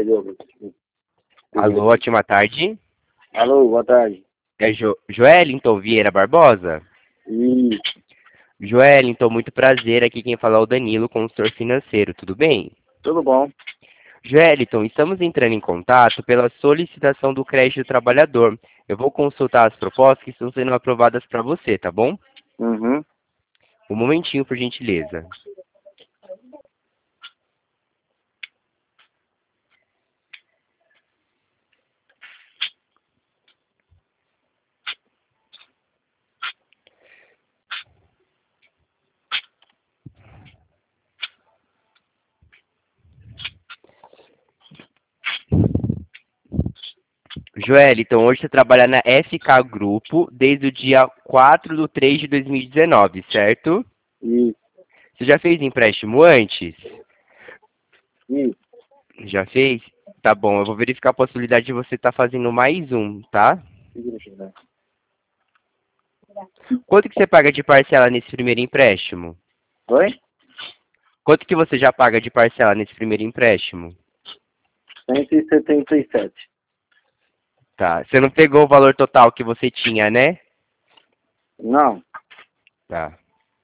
Perdeu. Alô, ótima tarde. Alô, boa tarde. É Joelinton Vieira Barbosa? Isso, Joelinton, muito prazer. Aqui quem fala é o Danilo, consultor financeiro. Tudo bem? tudo bom? Joelinton, estamos entrando em contato pela solicitação do crédito do trabalhador. Eu vou consultar as propostas que estão sendo aprovadas para você, tá bom? Uhum. Um momentinho, por gentileza. Joelinton, hoje você trabalha na FK Grupo desde o dia 4/3/2019, certo? Isso, Você já fez empréstimo antes? isso. Já fez? Tá bom, eu vou verificar a possibilidade de você estar fazendo mais um, tá? Quanto que você paga de parcela nesse primeiro empréstimo? Oi? Quanto que você já paga de parcela nesse primeiro empréstimo? 177. Tá. Você não pegou o valor total que você tinha, né? Não, Tá.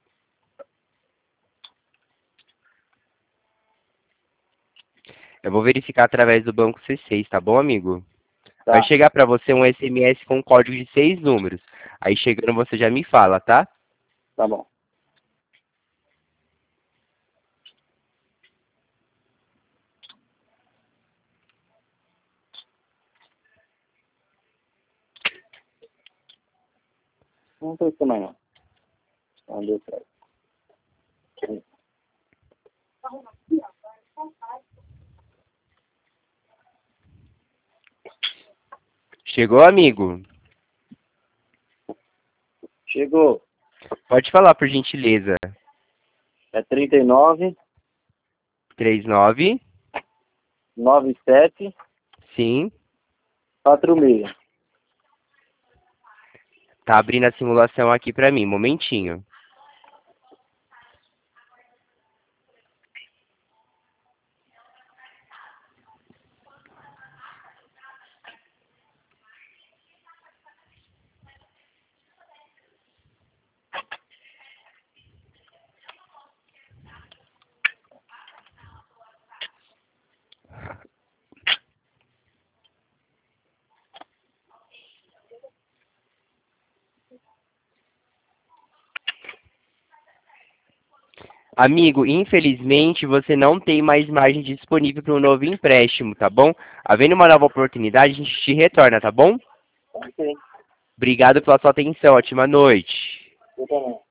Eu vou verificar através do banco C6, tá bom, amigo? Vai tá, chegar para você um SMS com um código de 6 números. Aí chegando você já me fala, tá? tá bom. Não tem também não. Não deu certo. Chegou, amigo? Chegou. Pode falar, por gentileza. É 39, 39, 97, sim. 46. Tá abrindo a simulação aqui pra mim, momentinho. Amigo, infelizmente você não tem mais margem disponível para um novo empréstimo, tá bom? Havendo uma nova oportunidade, a gente te retorna, tá bom? Ok. Obrigado pela sua atenção. Ótima noite. Eu também.